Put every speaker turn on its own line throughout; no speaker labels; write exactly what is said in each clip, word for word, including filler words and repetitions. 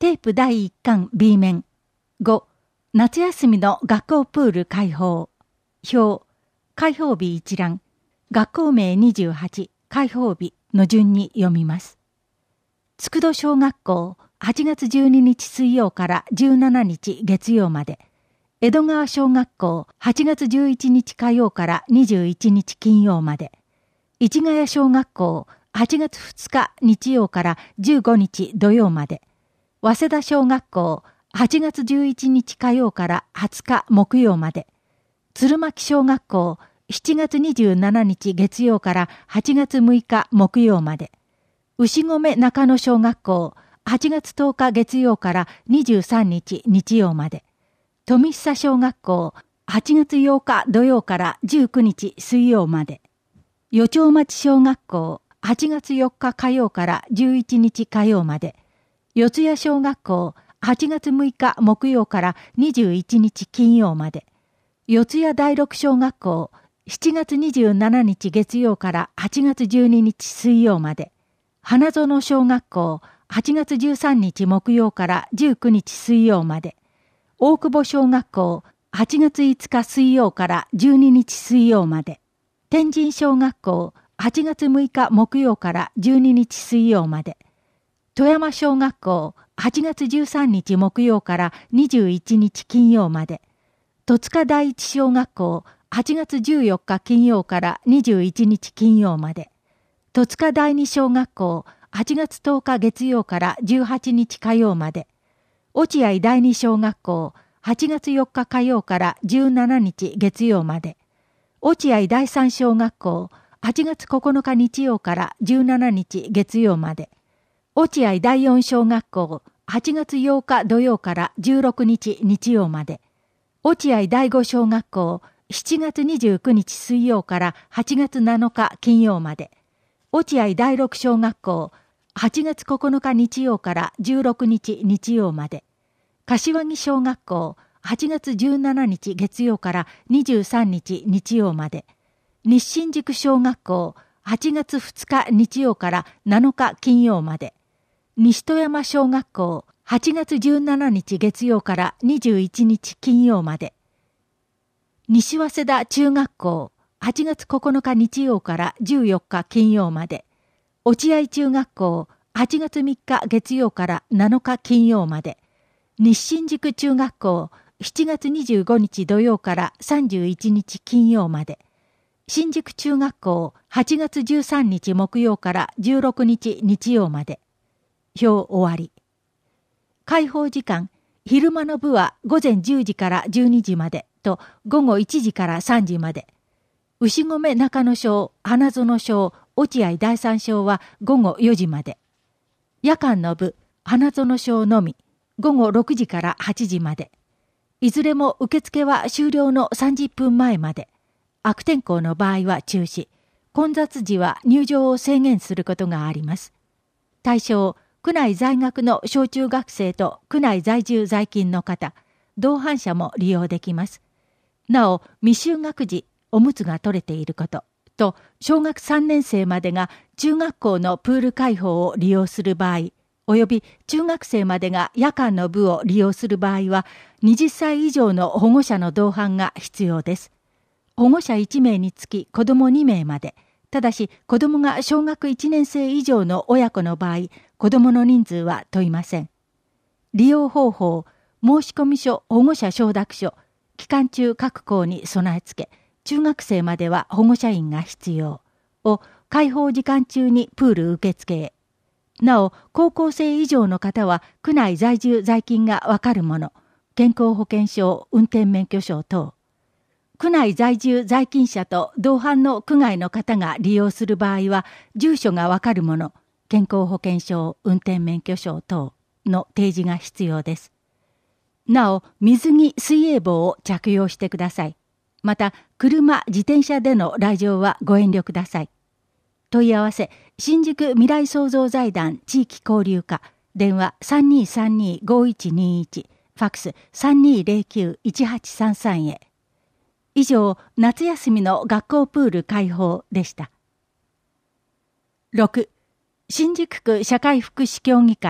テープだいいっかん B 面。ご、夏休みの学校プール開放。表、開放日一覧。学校名にじゅうはち、開放日の順に読みます。佃小学校、はちがつじゅうににち水曜からじゅうしちにち月曜まで。江戸川小学校、はちがつじゅういちにち火曜からにじゅういちにち金曜まで。市ヶ谷小学校、はちがつふつか日曜からじゅうごにち土曜まで。早稲田小学校、はちがつじゅういちにち火曜からはつか木曜まで。鶴巻小学校、しちがつにじゅうしちにち月曜からはちがつむいか木曜まで。牛込中野小学校、はちがつとおか月曜からにじゅうさんにち日曜まで。富久小学校、はちがつようか土曜からじゅうくにち水曜まで。余町町小学校、はちがつよっか火曜からじゅういちにち火曜まで。四谷小学校、はちがつむいか木曜からにじゅういちにち金曜まで。四谷第六小学校、しちがつにじゅうしちにち月曜からはちがつじゅうににち水曜まで。花園小学校、はちがつじゅうさんにち木曜からじゅうくにち水曜まで。大久保小学校、はちがついつか水曜からじゅうににち水曜まで。天神小学校、はちがつむいか木曜からじゅうににち水曜まで。富山小学校、はちがつじゅうさんにち木曜からにじゅういちにち金曜まで。戸塚第一小学校、はちがつじゅうよっか金曜からにじゅういちにち金曜まで。戸塚第二小学校、はちがつとおか月曜からじゅうはちにち火曜まで。落合第二小学校、はちがつよっか火曜からじゅうしちにち月曜まで。落合第三小学校、はちがつここのか日曜からじゅうしちにち月曜まで。落合第四小学校、はちがつようか土曜からじゅうろくにち日曜まで。落合第五小学校、しちがつにじゅうくにち水曜からはちがつなのか金曜まで。落合第六小学校、はちがつここのか日曜からじゅうろくにち日曜まで。柏木小学校、はちがつじゅうしちにち月曜からにじゅうさんにち日曜まで。日新宿小学校、はちがつふつか日曜からなのか金曜まで。西戸山小学校、はちがつじゅうしちにち月曜からにじゅういちにち金曜まで。西早稲田中学校、はちがつここのか日曜からじゅうよっか金曜まで。落合中学校、はちがつみっか月曜からなのか金曜まで。日新宿中学校、しちがつにじゅうごにち土曜からさんじゅういちにち金曜まで。新宿中学校、はちがつじゅうさんにち木曜からじゅうろくにち日曜まで。表終わり。開放時間、昼間の部はごぜんじゅうじからじゅうにじまでとごごいちじからさんじまで。牛込中野小、花園小、落合第三小はごごよじまで。夜間の部、花園小のみ、ごごろくじからはちじまで。いずれも受付は終了のさんじゅっぷんまえまで。悪天候の場合は中止。混雑時は入場を制限することがあります。対象、区内在学の小中学生と区内在住在勤の方、同伴者も利用できます。なお、未就学時、おむつが取れていること、と、小学さんねんせいまでが中学校のプール開放を利用する場合、および中学生までが夜間の部を利用する場合は、はたち以上の保護者の同伴が必要です。保護者いちめいにつき子供にめいまで、ただし子供が小学いちねんせい以上の親子の場合、子供の人数は問いません。利用方法、申込書保護者承諾書、期間中各校に備え付け、中学生までは保護者員が必要を開放時間中にプール受付へ。なお、高校生以上の方は区内在住在勤がわかるもの、健康保険証、運転免許証等。区内在住在勤者と同伴の区外の方が利用する場合は、住所がわかるもの、健康保険証、運転免許証等の提示が必要です。なお、水着水泳帽を着用してください。また、車、自転車での来場はご遠慮ください。問い合わせ、新宿未来創造財団地域交流課、電話 さんにーさんにーごいちにいち、ファックス さんにーぜろきゅういちはちさんさん へ。以上、夏休みの学校プール開放でした。ろく、新宿区社会福祉協議会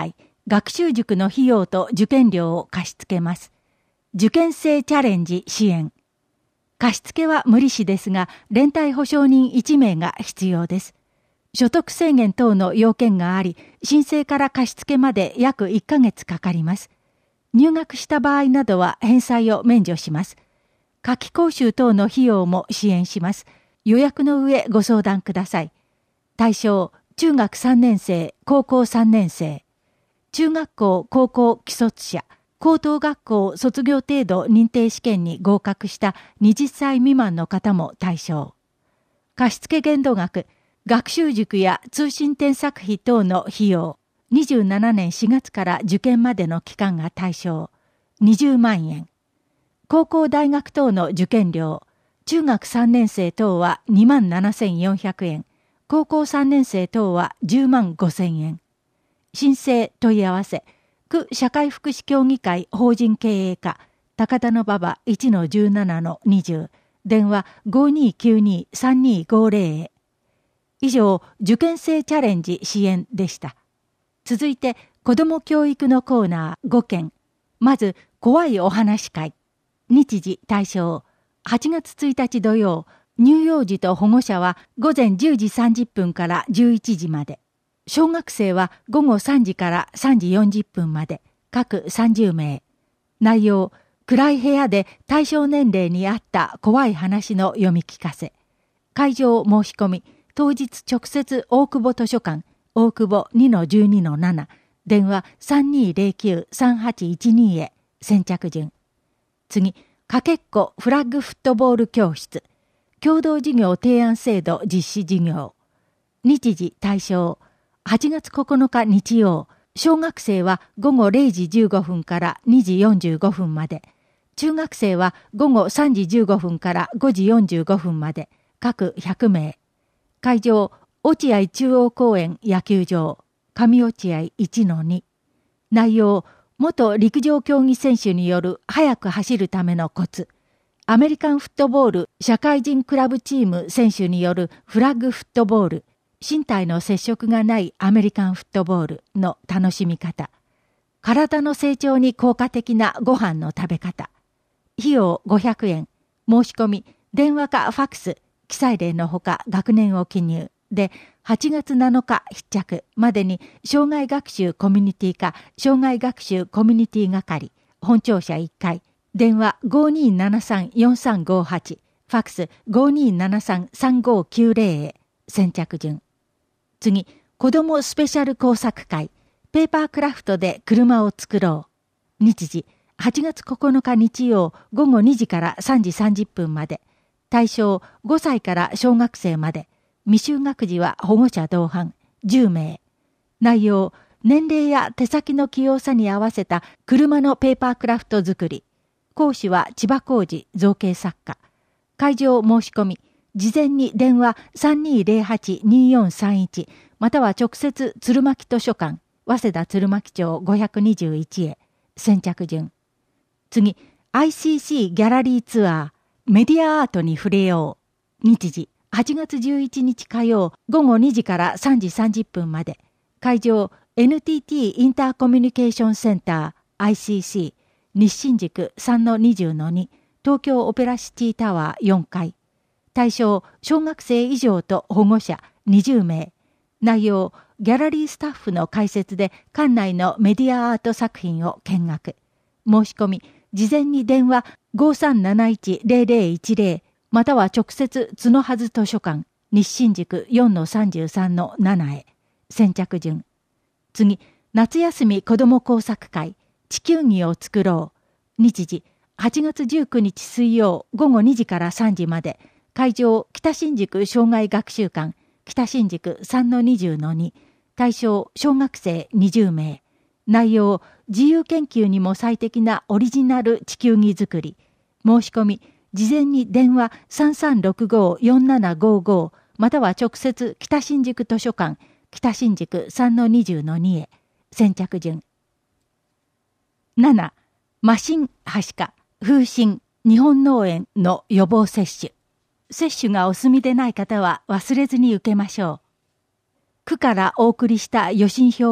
学習塾の費用と受験料を貸し付けます。受験生チャレンジ支援。貸付は無利子ですが、連帯保証人いち名が必要です。所得制限等の要件があり、申請から貸付まで約いっかげつかかります。入学した場合などは返済を免除します。夏季講習等の費用も支援します。予約の上ご相談ください。対象、中学さんねん生、高校さんねん生。中学校、高校既卒者。高等学校卒業程度認定試験に合格したはたち未満の方も対象。貸付限度額、学習塾や通信添削費等の費用、にじゅうななねんしがつから受験までの期間が対象、にじゅうまんえん。高校大学等の受験料、中学さんねん生等はにまんななせんよんひゃくえん、高校さんねん生等はじゅうまんごせんえん。申請問い合わせ、区社会福祉協議会法人経営課、高田馬場 いちのじゅうななのにじゅう、電話 ごにーきゅうにーさんにーごぜろ へ。以上、受験生チャレンジ支援でした。続いて、子ども教育のコーナーごけん。まず、怖いお話会。日時対象。はちがつついたち土曜、乳幼児と保護者は午前じゅうじさんじゅっぷんからじゅういちじまで。小学生は午後さんじからさんじよんじゅっぷんまで、各さんじゅう名。内容、暗い部屋で対象年齢に合った怖い話の読み聞かせ。会場申し込み、当日直接大久保図書館、大久保 にのじゅうにのなな、電話 さんにーぜろきゅうさんはちいちにー へ、先着順。次、かけっこフラッグフットボール教室。共同事業提案制度実施事業。日時対象。はちがつここのか日曜、小学生は午後れいじじゅうごふんからにじよんじゅうごふんまで、中学生は午後さんじじゅうごふんからごじよんじゅうごふんまで、各ひゃく名。会場、落合中央公園野球場、上落合 いちのに。内容、元陸上競技選手による速く走るためのコツ。アメリカンフットボール社会人クラブチーム選手によるフラッグフットボール。身体の接触がないアメリカンフットボールの楽しみ方。体の成長に効果的なご飯の食べ方。費用ごひゃくえん。申し込み、電話かファックス、記載例のほか学年を記入。で、はちがつなのか必着までに、障害学習コミュニティ課障害学習コミュニティ係、本庁舎いっかい、電話 ごにーななさんよんさんごはち、ファックス ごにーななさんさんごきゅうぜろ へ、先着順。次、子どもスペシャル工作会、ペーパークラフトで車を作ろう。日時、はちがつここのか日曜、午後にじからさんじさんじゅっぷんまで。対象、ごさいから小学生まで。未就学児は保護者同伴、じゅう名。内容、年齢や手先の器用さに合わせた車のペーパークラフト作り。講師は千葉浩二造形作家。会場申し込み。事前に電話 さんにーぜろはちにーよんさんいち または直接鶴巻図書館、早稲田鶴巻町ごひゃくにじゅういちへ、先着順。次、アイシーシー ギャラリーツアー、メディアアートに触れよう。日時、はちがつじゅういちにち火曜、午後にじからさんじさんじゅっぷんまで。会場、エヌティーティー インターコミュニケーションセンター、アイシーシー、西新宿 さんのにじゅうのに、東京オペラシティタワーよんかい。対象、小学生以上と保護者にじゅう名。内容、ギャラリースタッフの解説で館内のメディアアート作品を見学。申し込み、事前に電話 ごさんなないちぜろぜろいちぜろ または直接角はず図書館、西新宿 よんのさんじゅうさんのなな へ、先着順。次、夏休み子ども工作会、地球儀を作ろう。日時、はちがつじゅうくにち水曜、午後にじからさんじまで。会場、北新宿障害学習館、北新宿 さんのにじゅうのに、対象、小学生にじゅう名。内容、自由研究にも最適なオリジナル地球儀作り。申し込み、事前に電話 さんさんろくごよんななごご または直接北新宿図書館、北新宿 さんのにじゅうのに へ、先着順。なな、麻疹、はしか、風疹、日本脳炎の予防接種。接種がお済みでない方は忘れずに受けましょう。区からお送りした予診票を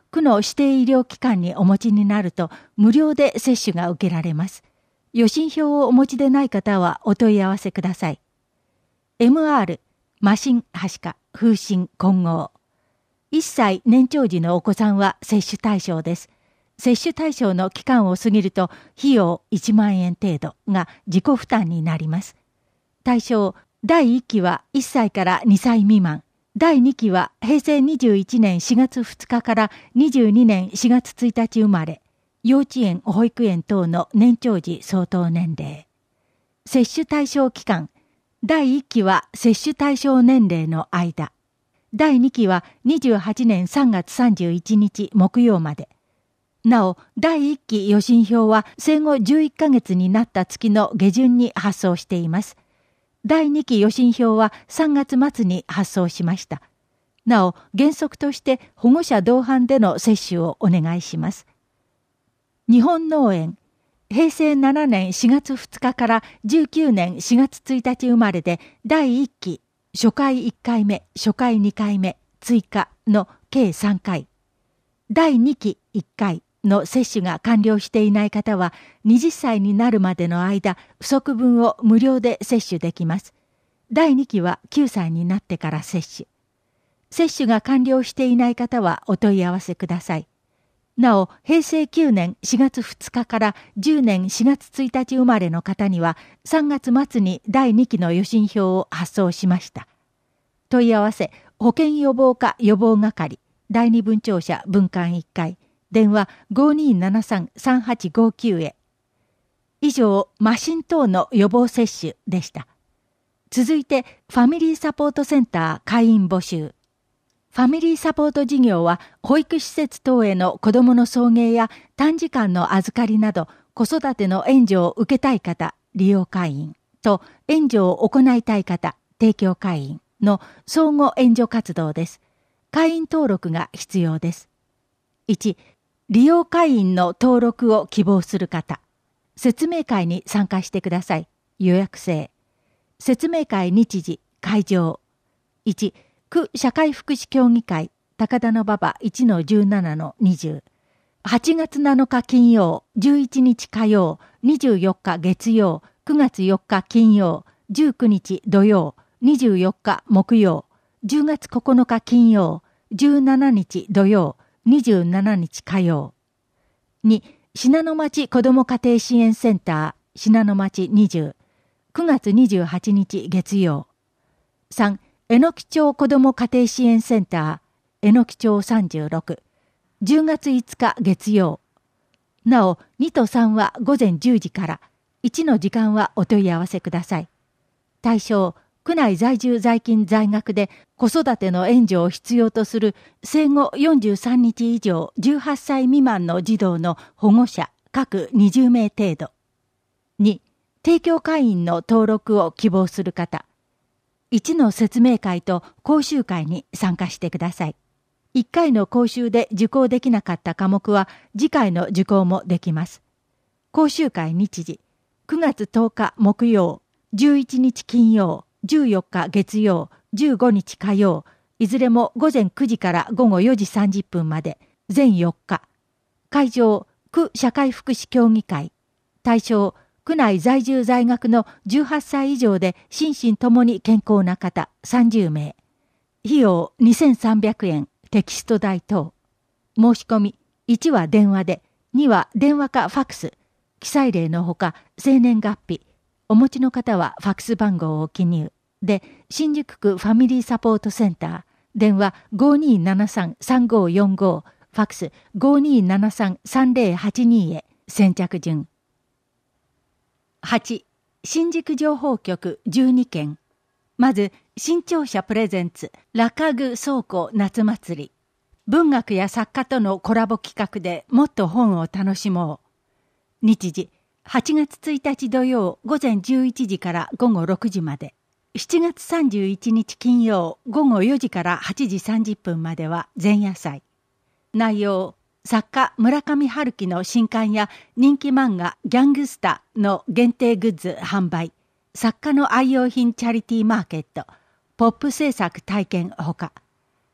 区の指定医療機関にお持ちになると無料で接種が受けられます。予診票をお持ちでない方はお問い合わせください。エムアール、麻疹、はしか、風疹、混合。いっさい年長時のお子さんは接種対象です。接種対象の期間を過ぎると費用いちまんえん程度が自己負担になります。対象、だいいっきはいっさいからにさい未満。だいにきはへいせいにじゅういちねんしがつふつかからにじゅうにねんしがつついたち生まれ、幼稚園、保育園等の年長児相当年齢。接種対象期間、だいいっきは接種対象年齢の間。だいにきはにじゅうはちねんさんがつさんじゅういちにち木曜まで。なお、だいいっき予診票は生後じゅういっかげつになった月の下旬に発送しています。だいにき予診票はさんがつまつに発送しました。なお、原則として保護者同伴での接種をお願いします。日本農園、へいせいななねんしがつふつかからじゅうきゅうねんしがつついたち生まれでだいいっき、初回いっかいめ、初回にかいめ、追加の計さんかい。だいにきいっかいの接種が完了していない方ははたちになるまでの間、不足分を無料で接種できます。だいにきはきゅうさいになってから接種。接種が完了していない方はお問い合わせください。なお、へいせいきゅうねんしがつふつかからじゅうねんしがつついたち生まれの方にはさんがつまつにだいにきの予診票を発送しました。問い合わせ、保健予防課予防係、だいに分庁舎分館いっかい、電話 ごーにーななさんさんはちごきゅう へ。以上、麻疹等の予防接種でした。続いて、ファミリーサポートセンター会員募集。ファミリーサポート事業は、保育施設等への子どもの送迎や短時間の預かりなど、子育ての援助を受けたい方、利用会員と援助を行いたい方、提供会員の相互援助活動です。会員登録が必要です。いち、利用会員の登録を希望する方。説明会に参加してください。予約制。説明会日時、会場。いち、区社会福祉協議会、高田馬場 いちのじゅうななのにじゅう。はちがつなのか金曜、じゅういちにち火曜、にじゅうよっか月曜、くがつよっか金曜、じゅうくにち土曜、にじゅうよっか木曜、じゅうがつここのか金曜、じゅうしちにち土曜、にじゅうしちにち火曜。に、信濃町子ども家庭支援センター、信濃町にじゅう、くがつにじゅうはちにち月曜。さん、えのき町子ども家庭支援センター、えのき町さんじゅうろく、じゅうがついつか月曜。なお、にとさんはごぜんじゅうじから、いちの時間はお問い合わせください。対象、区内在住在勤在学で子育ての援助を必要とする生後よんじゅうさんにち以上じゅうはっさい未満の児童の保護者各にじゅうめい程度。に、提供会員の登録を希望する方。いちの説明会と講習会に参加してください。いっかいの講習で受講できなかった科目は次回の受講もできます。講習会日時、くがつとおか木曜、じゅういちにち金曜、じゅうよっか月曜、じゅうごにち火曜、いずれもごぜんくじからごごよじさんじゅっぷんまで、全よっか。会場、区社会福祉協議会。対象、区内在住在学のじゅうはっさい以上で心身ともに健康な方さんじゅうめい。費用にせんさんびゃくえん、テキスト代等。申し込み、いちは電話で、には電話かファックス。記載例のほか、生年月日。お持ちの方はファックス番号を記入。で、新宿区ファミリーサポートセンター。電話 ごーにーななさんさんごーよんご。ファックス ごーにーななさんさんぜろはちに へ先着順。はち、新宿情報局じゅうにけん。まず、新潮社プレゼンツラカグ倉庫夏祭り。文学や作家とのコラボ企画でもっと本を楽しもう。日時、はちがつついたち土曜ごぜんじゅういちじからごごろくじまで。しちがつさんじゅういちにち金曜ごごよじからはちじさんじゅっぷんまでは前夜祭。内容、作家村上春樹の新刊や人気漫画ギャングスターの限定グッズ販売、作家の愛用品チャリティーマーケット、ポップ制作体験ほか。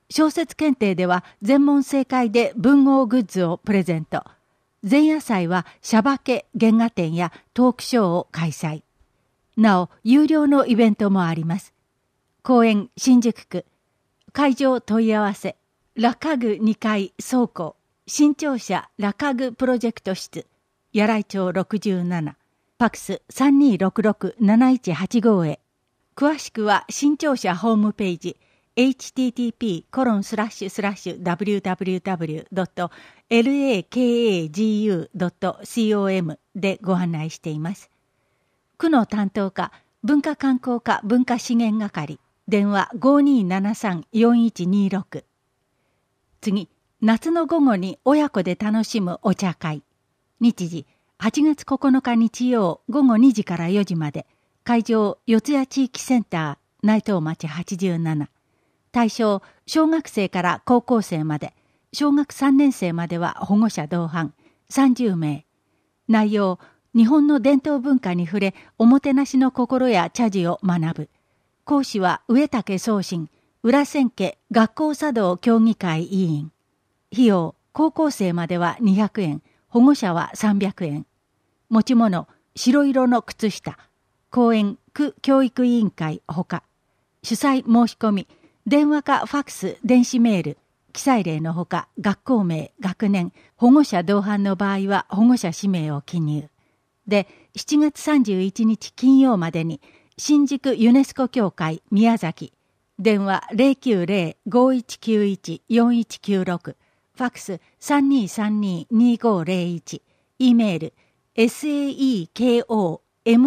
小説検定では全問正解で文豪グッズをプレゼント。前夜祭はシャバケ原画展やトークショーを開催。なお、有料のイベントもあります。公園新宿区。会場問い合わせ。ラカグにかい倉庫。新庁舎ラカグプロジェクト室。柳井町ろくじゅうなな。ファックス さんにーろくろくなないちはちご へ。詳しくは新庁舎ホームページ エイチティーティーピーコロンスラッシュスラッシュダブリューダブリューダブリュードットラカグドットコム でご案内しています。区の担当課、文化観光課文化資源係、電話 ごにーななさんよんいちにーろく。次、夏の午後に親子で楽しむお茶会。日時、はちがつここのか日曜午後にじからよじまで。会場、四谷地域センター、内藤町はちじゅうなな。対象、小学生から高校生まで。小学さんねん生までは保護者同伴、さんじゅうめい。内容、日本の伝統文化に触れ、おもてなしの心や茶事を学ぶ。講師は上竹宗信、浦千家学校茶道協議会委員。費用、高校生まではにひゃくえん、保護者はさんびゃくえん。持ち物、白色の靴下。公園区教育委員会ほか。主催申し込み、電話かファックス、電子メール。記載例のほか、学校名、学年、保護者同伴の場合は保護者氏名を記入。で、しちがつさんじゅういちにち金曜までに、新宿ユネスコ協会宮崎。電話 ゼロきゅうゼロ ごいちきゅういち よんいちきゅうろく。ファックス さんにーさんにーにーごーゼロいち。E メール サコ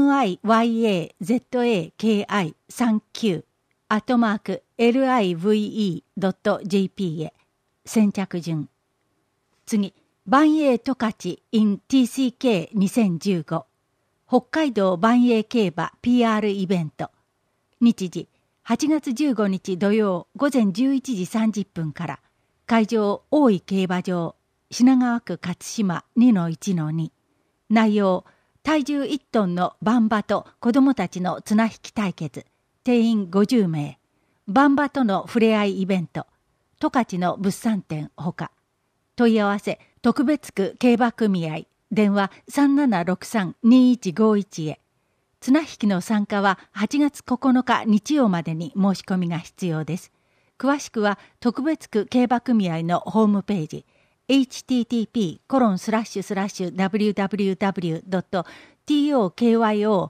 ミヤザキ さんじゅう アットマーク リブ ドット ジェーピー へ。先着順。次、万栄十勝 in ティーシーケーにせんじゅうご。北海道万栄競馬 ピーアール イベント。日時、はちがつじゅうごにち土曜午前じゅういちじさんじゅっぷんから。会場、大井競馬場、品川区勝島 にのいちのに。内容、体重いちトンの馬場と子供たちの綱引き対決。定員ごじゅうめい。馬場との触れ合いイベント。十勝の物産展ほか。問い合わせ、特別区競馬組合。電話 さんななろくさんにいちごいち へ。綱引きの参加ははちがつここのか日曜までに申し込みが必要です。詳しくは特別区競馬組合のホームページ。エイチティーティーピーコロンスラッシュスラッシュダブリューダブリューダブリュードットトク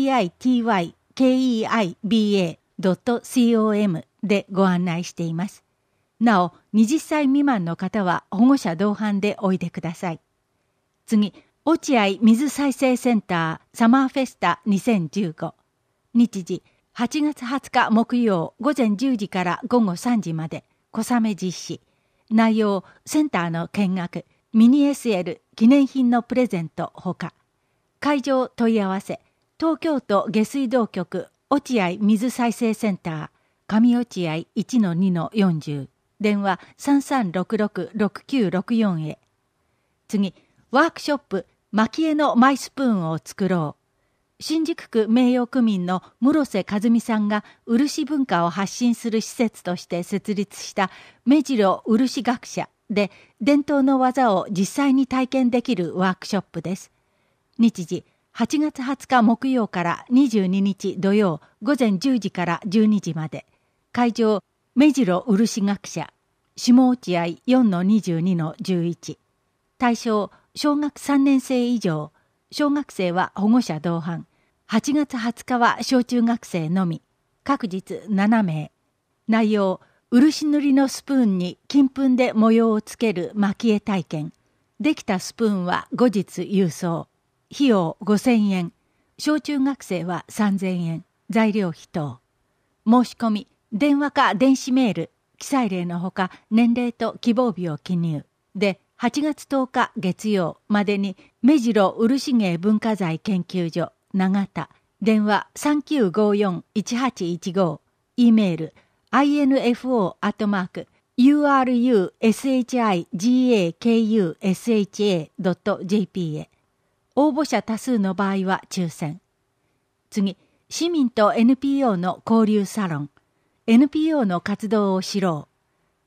キバドットコム でご案内しています。なお、はたち未満の方は保護者同伴でおいでください。次、落合水再生センターサマーフェスタにせんじゅうご。日時、はちがつはつか木曜午前じゅうじから午後さんじまで、小雨実施。内容、センターの見学、ミニ エスエル 記念品のプレゼントほか。会場問い合わせ、東京都下水道局落合水再生センター、上落合 いちのにのよんじゅう。電話 さんさんろくろくろくきゅうろくよん へ。次、ワークショップ、蒔絵のマイスプーンを作ろう。新宿区名誉区民の室瀬和美さんが漆文化を発信する施設として設立した目白漆学者で伝統の技を実際に体験できるワークショップです。日時、はちがつはつか木曜からにじゅうににち土曜午前じゅうじからじゅうにじまで。会場、目白漆学者、下落合 よんのにじゅうにのじゅういち。対象、小学さんねん生以上。小学生は保護者同伴。はちがつはつかは小中学生のみ。各日ななめい。内容、漆塗りのスプーンに金粉で模様をつける蒔絵体験。できたスプーンは後日郵送。費用ごせんえん。小中学生はさんぜんえん。材料費等。申し込み、電話か電子メール。記載例のほか年齢と希望日を記入。で、はちがつとおか月曜までに目白漆芸文化財研究所長田電話 さんきゅうごよんいちはちいちご E メール アイエヌエフオー アットマーク ユーアールユーエスエイチアイジーエーケーユーエスエイチエー ドット ジェーピー へ。応募者多数の場合は抽選。次、市民と エヌピーオー の交流サロン。エヌピーオー の活動を知ろう。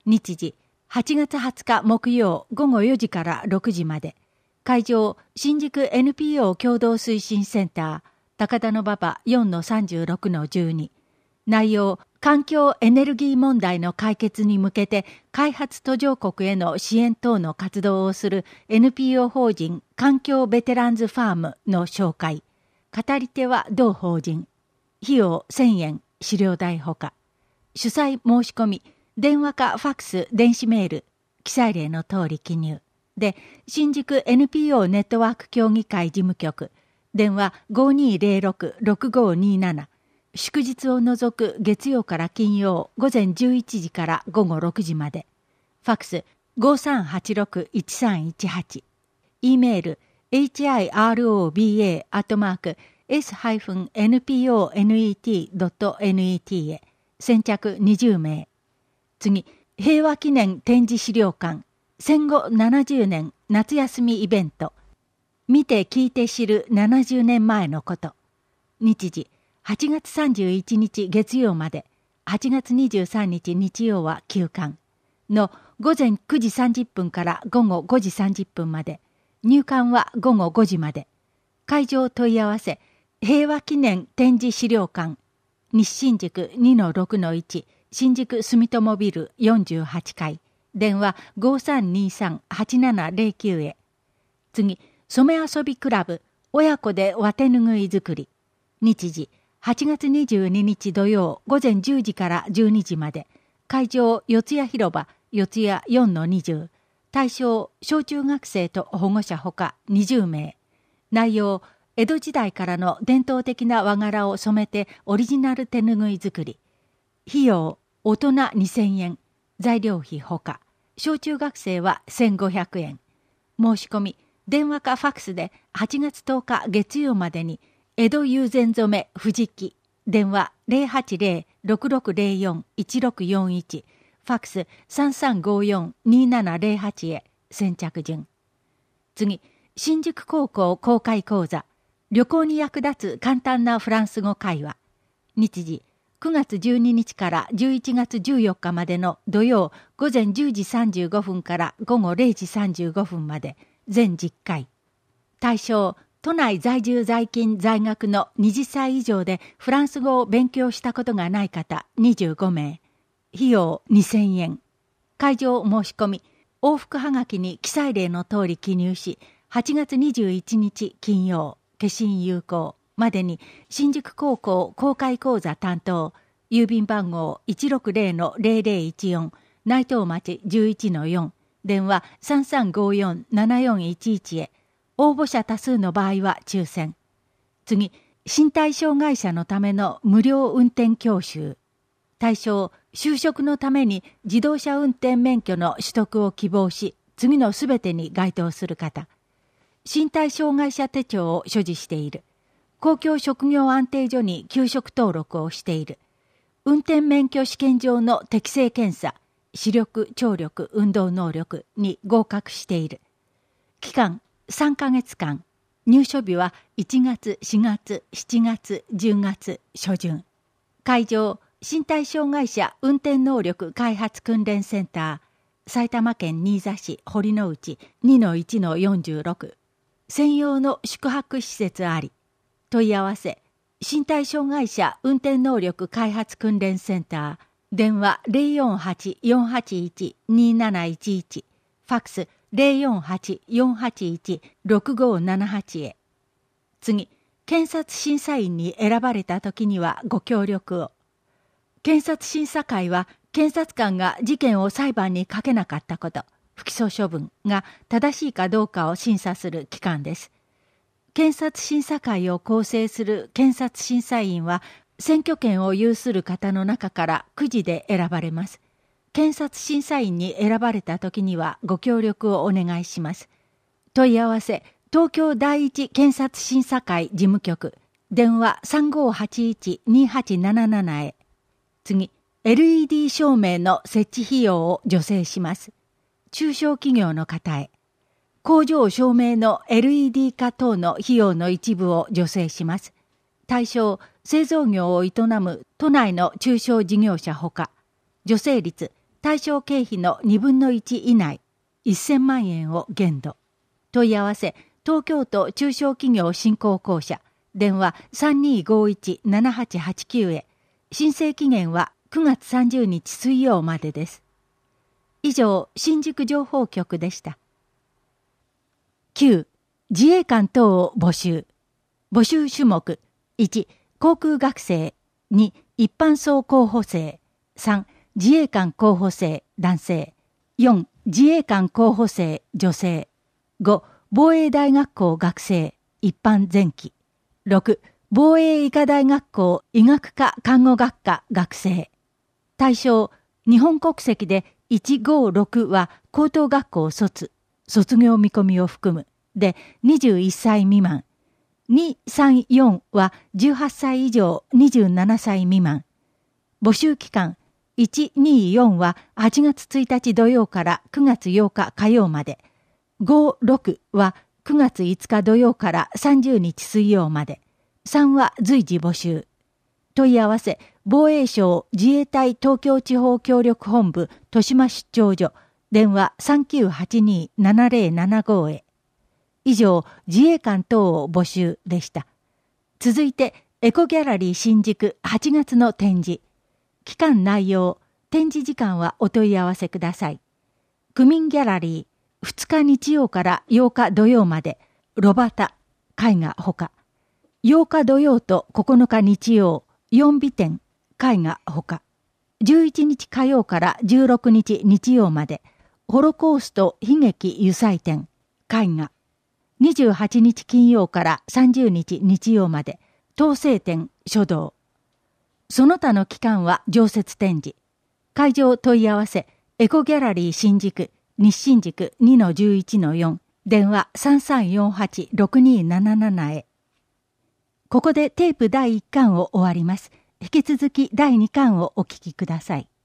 日時はちがつはつか木曜午後よじからろくじまで。会場新宿 エヌピーオー 共同推進センター高田馬場 よんのさんじゅうろくのじゅうに。内容環境エネルギー問題の解決に向けて開発途上国への支援等の活動をする エヌピーオー 法人環境ベテランズファームの紹介。語り手は同法人。費用せんえん、資料代ほか。主催申し込み、電話かファックス、電子メール、記載例の通り記入。で、新宿 エヌピーオー ネットワーク協議会事務局、電話 ごにーぜろろくろくごにーなな、祝日を除く月曜から金曜午前じゅういちじから午後ろくじまで。ファックス ごさんはちろくいちさんいちはち。E メール エイチアイアールオービーエー アットマーク エス エヌピーオーネット ドット ネット へ。先着にじゅうめい。次、平和記念展示資料館戦後ななじゅうねん夏休みイベント。見て聞いて知るななじゅうねんまえのこと。日時はちがつさんじゅういちにち月曜まで、はちがつにじゅうさんにち日曜は休館のごぜんくじさんじゅっぷんから午後ごじさんじゅっぷんまで、入館はごごごじまで。会場問い合わせ、平和記念展示資料館、西新宿 にのろくのいち、新宿住友ビルよんじゅうはちかい、電話 ごさんにさんはちななぜろきゅう へ。次、染め遊びクラブ、親子でわてぬぐい作り。日時、はちがつにじゅうににち土曜午前じゅうじからじゅうにじまで。会場四谷広場四谷 よんのにじゅう。対象小中学生と保護者ほかにじゅうめい。内容江戸時代からの伝統的な和柄を染めてオリジナル手ぬぐい作り。費用大人にせんえん。材料費ほか。小中学生はせんごひゃくえん。申し込み電話かファックスではちがつとおか月曜までに江戸友禅染め藤木、電話 ゼロはちゼロ ろくろくゼロよん いちろくよんいち、ファックス さんさんごよん にななゼロはち へ。先着順。次、新宿高校公開講座、旅行に役立つ簡単なフランス語会話。日時、くがつじゅうににちからじゅういちがつじゅうよっかまでの土曜午前じゅうじさんじゅうごふんから午後れいじさんじゅうごふんまで、全じゅっかい。対象、都内在住在勤在学のはたち以上でフランス語を勉強したことがない方にじゅうごめい。費用にせんえん。会場申し込み、往復はがきに記載例の通り記入し、はちがつにじゅういちにち金曜、消印有効までに新宿高校公開講座担当、郵便番号 いちろくゼロのゼロゼロいちよん、内藤町 じゅういちのよん、電話 さんさんごよん ななよんいちいち へ。応募者多数の場合は抽選。次、身体障害者のための無料運転教習。対象、就職のために自動車運転免許の取得を希望し、次のすべてに該当する方。身体障害者手帳を所持している。公共職業安定所に休職登録をしている。運転免許試験場の適正検査、視力、聴力、運動能力に合格している。期間、さんかげつかん。入所日はいちがつ、しがつ、しちがつ、じゅうがつ初旬。会場、身体障害者運転能力開発訓練センター、埼玉県新座市堀之内 にのいちのよんじゅうろく。専用の宿泊施設あり。問い合わせ、身体障害者運転能力開発訓練センター、電話 ゼロよんはち よんはちいち になないちいち、ファックスゼロよんはち よんはちいち ろくごななはちへ。次、検察審査員に選ばれた時にはご協力を。検察審査会は検察官が事件を裁判にかけなかったこと、不起訴処分が正しいかどうかを審査する機関です。検察審査会を構成する検察審査員は選挙権を有する方の中からくじで選ばれます。検察審査員に選ばれた時にはご協力をお願いします。問い合わせ、東京第一検察審査会事務局、電話 さんごはちいち にはちなななな へ。次、エルイーディー 照明の設置費用を助成します。中小企業の方へ。工場照明の エルイーディー 化等の費用の一部を助成します。対象、製造業を営む都内の中小事業者ほか。助成率対象経費のにぶんのいち以内、せんまんえんを限度。問い合わせ、東京都中小企業振興公社、電話 さんにーごーいちーななはちはちきゅう へ。申請期限はくがつさんじゅうにち水曜までです。以上、新宿情報局でした。きゅう. 自衛官等を募集。募集種目。いち. 航空学生。に. 一般層候補生。さん. 自衛官候補生男性。よん. 自衛官候補生女性。ご. 防衛大学校学生一般前期。ろく. 防衛医科大学校医学科看護学科学生。対象、日本国籍でいちごろくは高等学校卒、卒業見込みを含む。で、にじゅういっさい未満。にさんよんはじゅうはっさい以上にじゅうななさい未満。募集期間、いちによんははちがつついたち土曜からくがつようか火曜まで。ごろくはくがついつか土曜からさんじゅうにち水曜まで。さんは随時募集。問い合わせ、防衛省自衛隊東京地方協力本部豊島出張所、電話 さんきゅうはちにーななぜろななご へ。以上、自衛官等を募集でした。続いて、エコギャラリー新宿はちがつの展示。期間内容、展示時間はお問い合わせください。区民ギャラリー、ふつか日曜からようか土曜まで、炉端、絵画ほか。ようか土曜とここのか日曜、よんびてん、絵画ほか。じゅういちにち火曜からじゅうろくにち日曜まで、ホロコースト悲劇油彩展、絵画。にじゅうはちにち金曜からさんじゅうにち日曜まで、統制展、書道。その他の期間は常設展示。会場問い合わせ、エコギャラリー新宿、西新宿 にのじゅういちのよん、電話 さんさんよんはちろくにーなななな へ。ここでテープだいいっかんを終わります。引き続きだいにかんをお聞きください。